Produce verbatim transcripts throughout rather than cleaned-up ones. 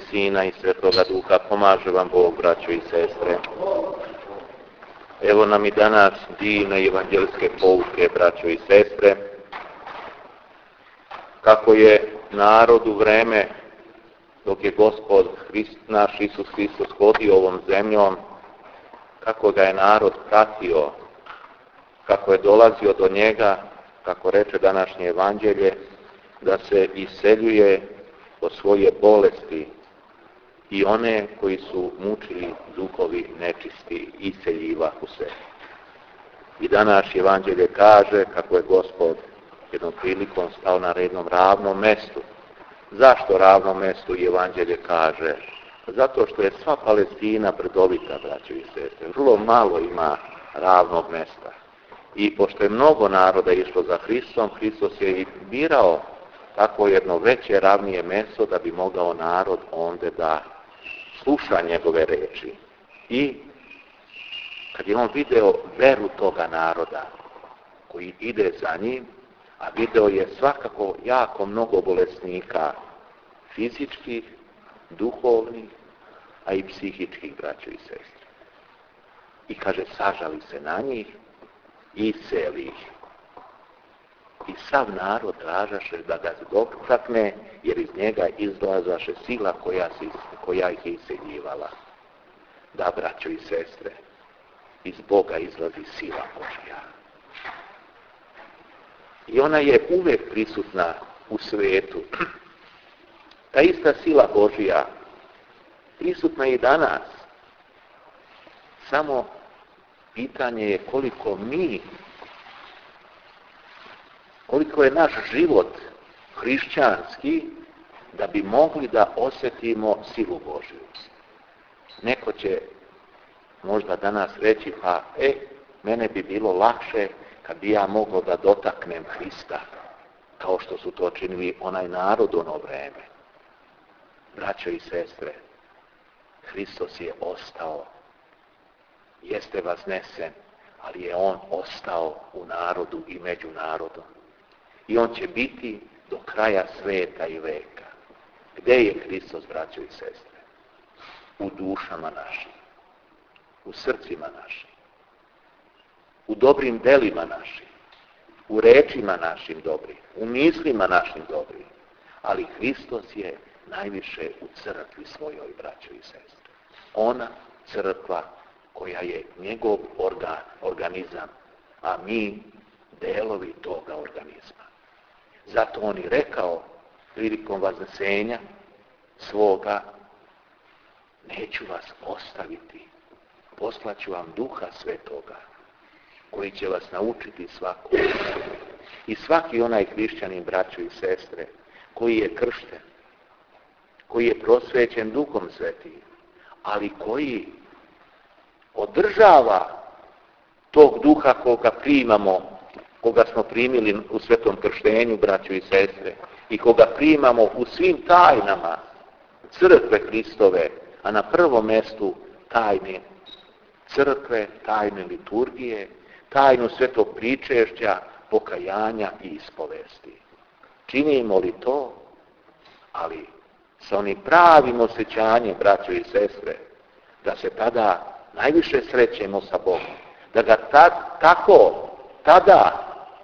Sina i Svetoga Duha. Pomaže vam Bog, braćo i sestre. Evo nam i danas divne evanđelske pouke, braćo i sestre, kako je narod u vreme dok je Gospod Hrist, naš Isus Hristos hodio ovom zemljom, kako ga je narod pratio, kako je dolazio do njega, kako reče današnje evanđelje, da se iseljuje od svoje bolesti i one koji su mučili duhovi nečisti, iseljivahu se. I danas evanđelje kaže kako je Gospod jednom prilikom stao na jednom ravnom mestu. Zašto ravnom mestu evanđelje kaže? Zato što je sva Palestina brdovita, braćo i sestre. Vrlo malo ima ravnog mesta. I pošto je mnogo naroda išlo za Hristom, Hristos je i birao tako jedno veće, ravnije mesto da bi mogao narod onda da sluša njegove reči. I kad je on video veru toga naroda koji ide za njim, a video je svakako jako mnogo bolesnika fizičkih, duhovnih, a i psihičkih, braćo i sestre. I kaže, sažali se na njih i iseli ih. I sav narod tražaše da ga dotakne, jer iz njega izlazaše sila koja, si, koja ih je iseljivala. Da, braćo i sestre, iz Boga izlazi sila Božja. I ona je uvijek prisutna u svijetu. Ta ista sila Božja prisutna je i danas. Samo pitanje je koliko mi, koliko je naš život hrišćanski da bi mogli da osjetimo silu Božju. Neko će možda danas reći, pa e, mene bi bilo lakše kad bi ja mogao da dotaknem Hrista, kao što su to činili onaj narod ono vreme. Braćo i sestre, Hristos je ostao. Jeste vaznesen, ali je on ostao u narodu i među narodom. I on će biti do kraja sveta i veka. Gde je Hristos, braćo i sestre? U dušama našim, u srcima našim, u dobrim delima našim, u rečima našim dobrim, u mislima našim dobrim. Ali Hristos je najviše u crkvi svojoj, braćo i sestre. Ona crkva koja je njegov organ, organizam, a mi delovi toga organizma. Zato on i rekao prilikom vaznesenja svoga, neću vas ostaviti, poslaću vam Duha Svetoga, koji će vas naučiti svako. I svaki onaj hrišćanin, braćo i sestre, koji je kršten, koji je prosvećen Duhom Svetim, ali koji održava tog duha koga primamo, koga smo primili u svetom krštenju, braćo i sestre, i koga primamo u svim tajnama crkve Hristove, a na prvom mjestu tajne crkve, tajne liturgije, tajnu svetog pričešća, pokajanja i ispovesti. Činimo li to, ali sa onim pravim osjećanjem, braćo i sestre, da se tada najviše srećemo sa Bogom, da ga tad, tako, tada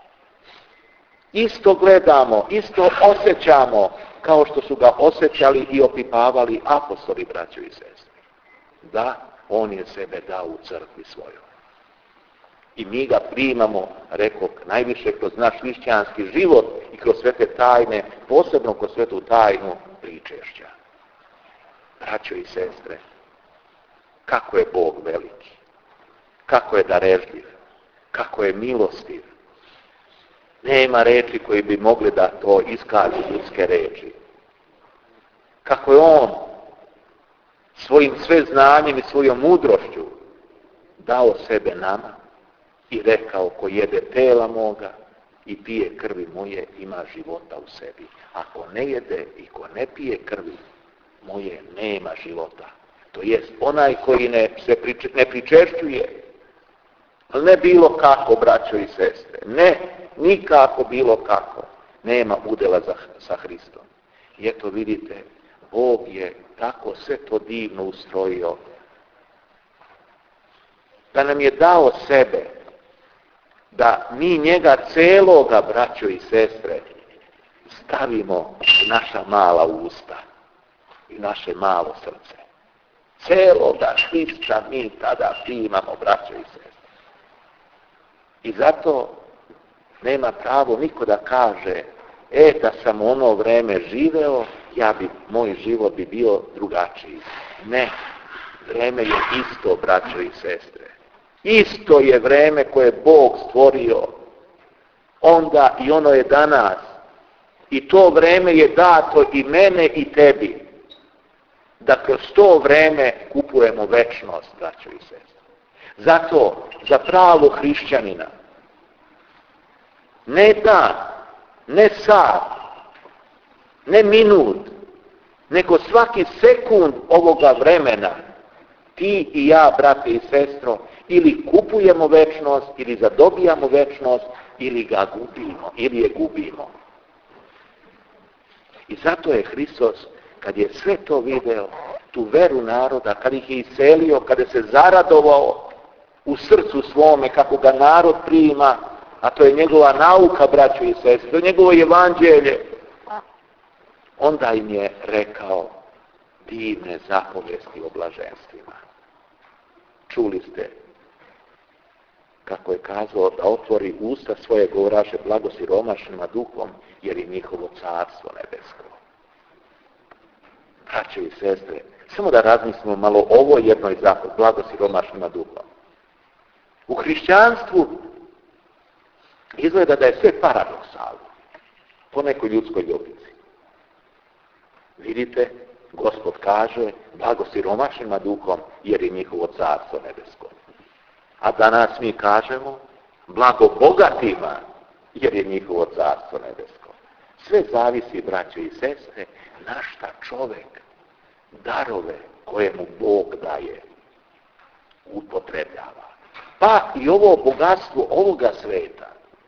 isto gledamo, isto osjećamo kao što su ga osjećali i opipavali apostoli, braćo i sestre. Da, on je sebe dao u crkvi svojoj. I mi ga primamo, rekao, najviše kroz naš hrišćanski život i kroz sve te tajne, posebno kroz svetu tajnu pričešća. Braćo i sestre, kako je Bog veliki, kako je darežljiv, kako je milostiv. Nema reči koji bi mogli da to iskažu ljudske reči. Kako je on svojim sve znanjem i svojom mudrošću dao sebe nama i rekao, ko jede tela moga i pije krvi moje, ima života u sebi. Ako ne jede i ko ne pije krvi moje, nema života. To jest onaj koji ne, se priče, ne pričešćuje, ali ne bilo kako, braćo i sestre, ne, nikako bilo kako, nema udjela za, sa Hristom. I eto vidite, Bog je tako sve to divno ustrojio, da nam je dao sebe, da mi njega celoga, braćo i sestre, stavimo u naša mala usta i naše malo srce. Celoga Hrista mi tada primamo, braćo i sestre. I zato nema pravo niko da kaže, e, da sam u ono vreme živeo, ja bi, moj život bi bio drugačiji. Ne, vreme je isto, braćo i sestre. Isto je vreme koje je Bog stvorio, onda i ono je danas. I to vreme je dato i mene i tebi, da kroz to vreme kupujemo večnost, braćo i sestre. Zato, za pravog hrišćanina, ne dan, ne sat, ne minut, nego svaki sekund ovoga vremena, ti i ja, brate i sestro, ili kupujemo večnost, ili zadobijamo večnost, ili ga gubimo, ili je gubimo. I zato je Hristos, kad je sve to video, tu veru naroda, kad ih je iselio, kad je se zaradovao u srcu svome, kako ga narod prima, a to je njegova nauka, braćo i sestre, to je njegovo evanđelje, onda im je rekao divne zapovesti o blaženstvima. Čuli ste kako je kazao da otvori usta svoje, govoraše blago siromašnima duhom, jer je njihovo carstvo nebesko. Braćo i sestre, samo da razmislimo malo o ovoj jednoj zapovedi, blago siromašnima duhom. U hrišćanstvu izgleda da je sve paradoksalno, po nekoj ljudskoj logici. Vidite, Gospod kaže, blago siromašnima duhom, jer je njihovo carstvo nebesko. A danas mi kažemo, blago bogatima, jer je njihovo carstvo nebesko. Sve zavisi, braćo i sestre, na šta čovjek darove koje mu Bog daje upotrebljava. Pa i ovo bogatstvo ovoga sveta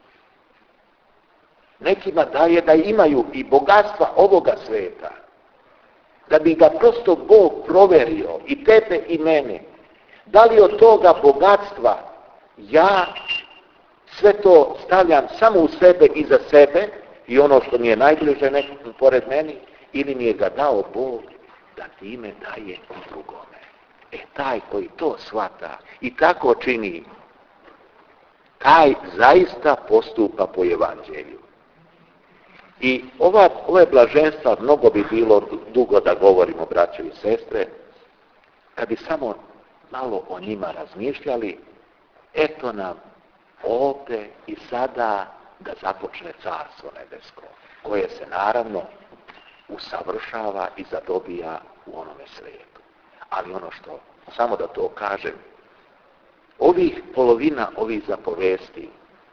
nekima daje da imaju i bogatstva ovoga sveta, da bi ga prosto Bog proverio, i tebe i mene, da li od toga bogatstva ja sve to stavljam samo u sebe i za sebe i ono što mi je najbliže nekom pored meni, ili mi je ga dao Bog da time daje drugome. E taj koji to shvata i tako čini, taj zaista postupa po evanđelju. I ova, ove blaženstva, mnogo bi bilo dugo da govorimo, braćo i sestre, kad bi samo malo o njima razmišljali, eto nam ovdje i sada da započne carstvo nebesko, koje se naravno usavršava i zadobija u onome svijetu. Ali ono što, samo da to kažem, ovih polovina ovih zapovesti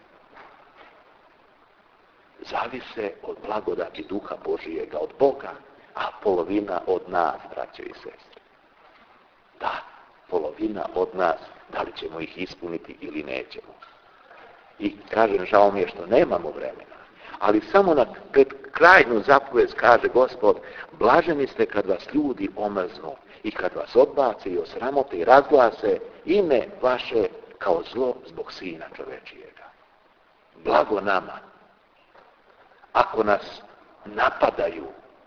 zavise od blagodati Duha Božijega, od Boga, a polovina od nas, braće i sestre. Da, polovina od nas, da li ćemo ih ispuniti ili nećemo. I kažem, žao mi je što nemamo vremena, ali samo na pred krajnju zapovest kaže Gospod, blaženi ste kad vas ljudi omrznu i kad vas odbace i osramote i razglase ime vaše kao zlo zbog Sina čovečijega. Blago nama ako nas napadaju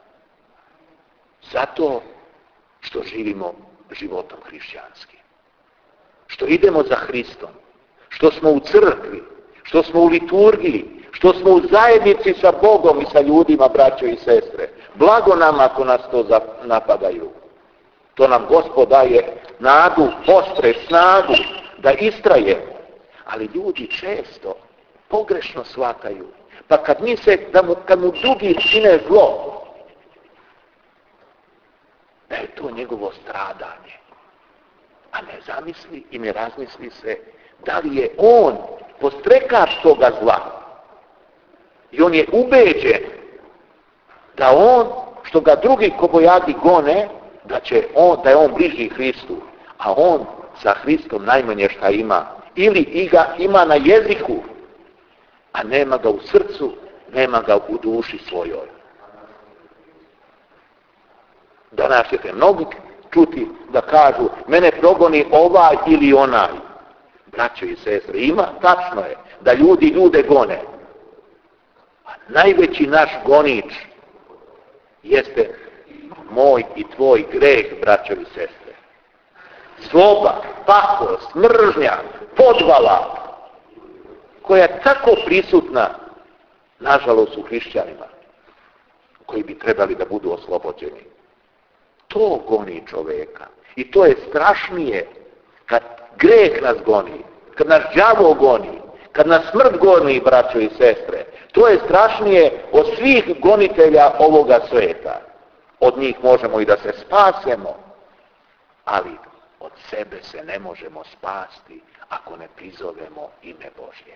zato što živimo životom hrišćanskim, što idemo za Hristom, što smo u crkvi, što smo u liturgiji, što smo u zajednici sa Bogom i sa ljudima, braćo i sestre. Blago nam ako nas to napadaju. To nam Gospod daje nadu, postre, snagu da istrajemo. Ali ljudi često pogrešno shvataju. Pa kad misle da mu, kad mu drugi čine zlo, da je to njegovo stradanje. A ne zamisli i ne razmisli se da li je on podstrekač toga zla. I on je ubeđen da on, što ga drugi kobojagi gone, da, će on, da je on bliži Hristu. A on sa Hristom najmanje šta ima. Ili i ga ima na jeziku, a nema ga u srcu, nema ga u duši svojoj. Danas ćete mnogi čuti da kažu mene progoni ovaj ili onaj. Braćo i sestre, ima, tačno je da ljudi ljude gone. A najveći naš gonič jeste moj i tvoj greh, braćo i sestre. Zloba, pakost, mržnja, podvala, koja je tako prisutna, nažalost, u hrišćanima, koji bi trebali da budu oslobođeni. To goni čoveka. I to je strašnije kad greh nas goni, kad nas đavo goni, kad nas smrt goni, braćo i sestre. To je strašnije od svih gonitelja ovoga sveta. Od njih možemo i da se spasemo, ali od sebe se ne možemo spasti ako ne prizovemo ime Božje.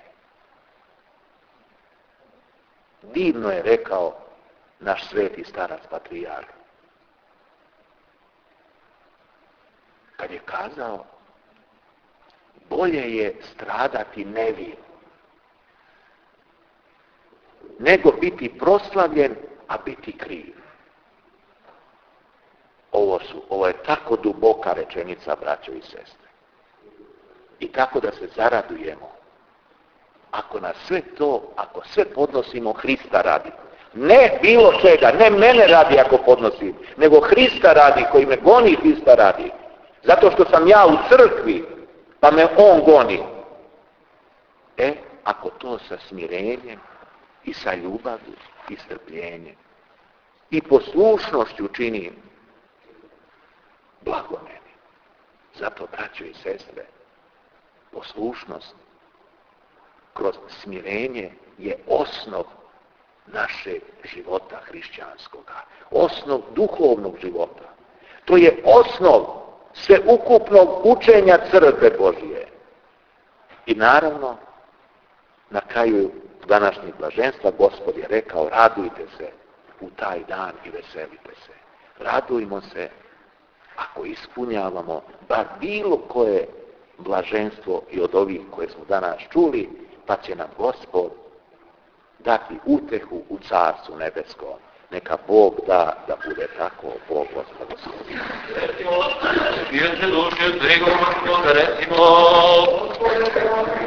Divno je rekao naš sveti starac patrijarh, kad je kazao, bolje je stradati nevin nego biti proslavljen, a biti kriv. Ovo su, ovo je tako duboka rečenica, braćo i sestre. I tako da se zaradujemo. Ako nas sve to, ako sve podnosimo Hrista radi, ne bilo čega, ne mene radi ako podnosim, nego Hrista radi, koji me goni Hrista radi. Zato što sam ja u crkvi, pa me on goni. E, ako to sa smirenjem i sa ljubavlju i strpljenjem i poslušnošću činim, blago meni. Zato, braćo i sestre, poslušnost kroz smirenje je osnov našeg života hrišćanskoga. Osnov duhovnog života. To je osnov sveukupnog učenja crkve Božije. I naravno, na kraju današnjeg blaženstva Gospod je rekao, radujte se u taj dan i veselite se. Radujmo se ako ispunjavamo bar bilo koje blaženstvo i od ovih koje smo danas čuli, pa će nam Gospod dati utehu u Carstvu nebeskom. Neka Bog da da bude tako, Bog Gospod. Recimo,